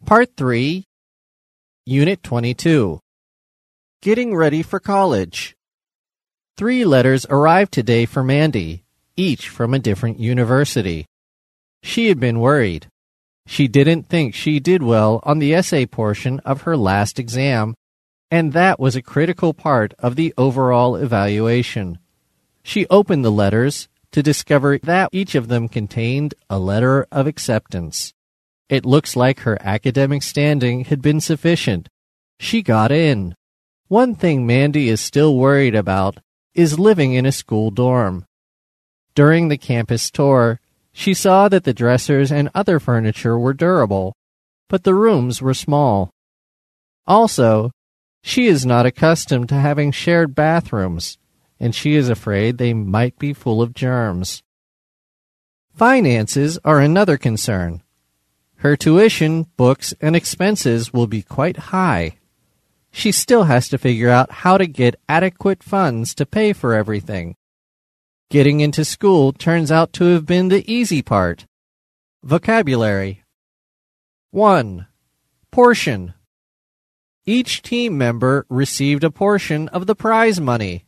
Part 3, Unit 22. Getting ready for college. 3 letters arrived today for Mandy, each from a different university. She had been worried. She didn't think she did well on the essay portion of her last exam, and that was a critical part of the overall evaluation. She opened the letters to discover that each of them contained a letter of acceptance. It looks like her academic standing had been sufficient. She got in. One thing Mandy is still worried about is living in a school dorm. During the campus tour, she saw that the dressers and other furniture were durable, but the rooms were small. Also, she is not accustomed to having shared bathrooms, and she is afraid they might be full of germs. Finances are another concern. Her tuition, books, and expenses will be quite high. She still has to figure out how to get adequate funds to pay for everything. Getting into school turns out to have been the easy part. Vocabulary. 1. Portion. Each team member received a portion of the prize money.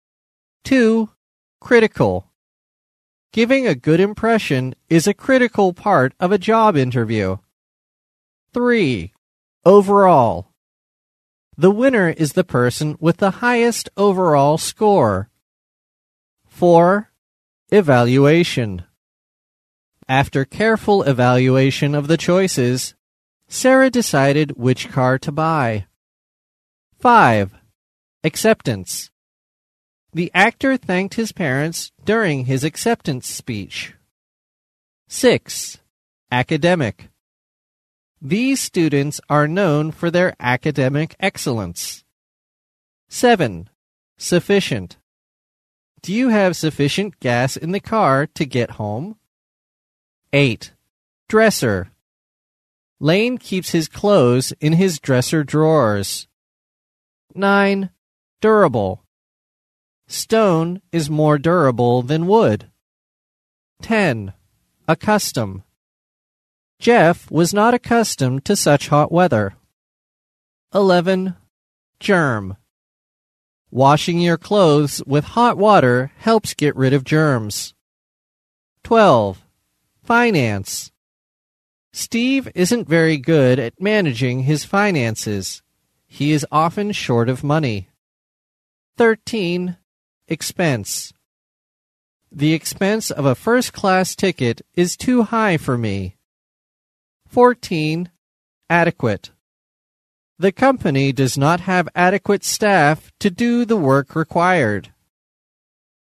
2. Critical. Giving a good impression is a critical part of a job interview. 3. Overall. The winner is the person with the highest overall score. 4. Evaluation. After careful evaluation of the choices, Sarah decided which car to buy. 5. Acceptance. The actor thanked his parents during his acceptance speech. 6. Academic. These students are known for their academic excellence. 7. Sufficient. Do you have sufficient gas in the car to get home? 8. Dresser. Lane keeps his clothes in his dresser drawers. 9. Durable. Stone is more durable than wood. 10. Accustom. Jeff was not accustomed to such hot weather. 11. Germ. Washing your clothes with hot water helps get rid of germs. 12. Finance. Steve isn't very good at managing his finances. He is often short of money. 13. Expense. The expense of a first-class ticket is too high for me. 14. Adequate. The company does not have adequate staff to do the work required.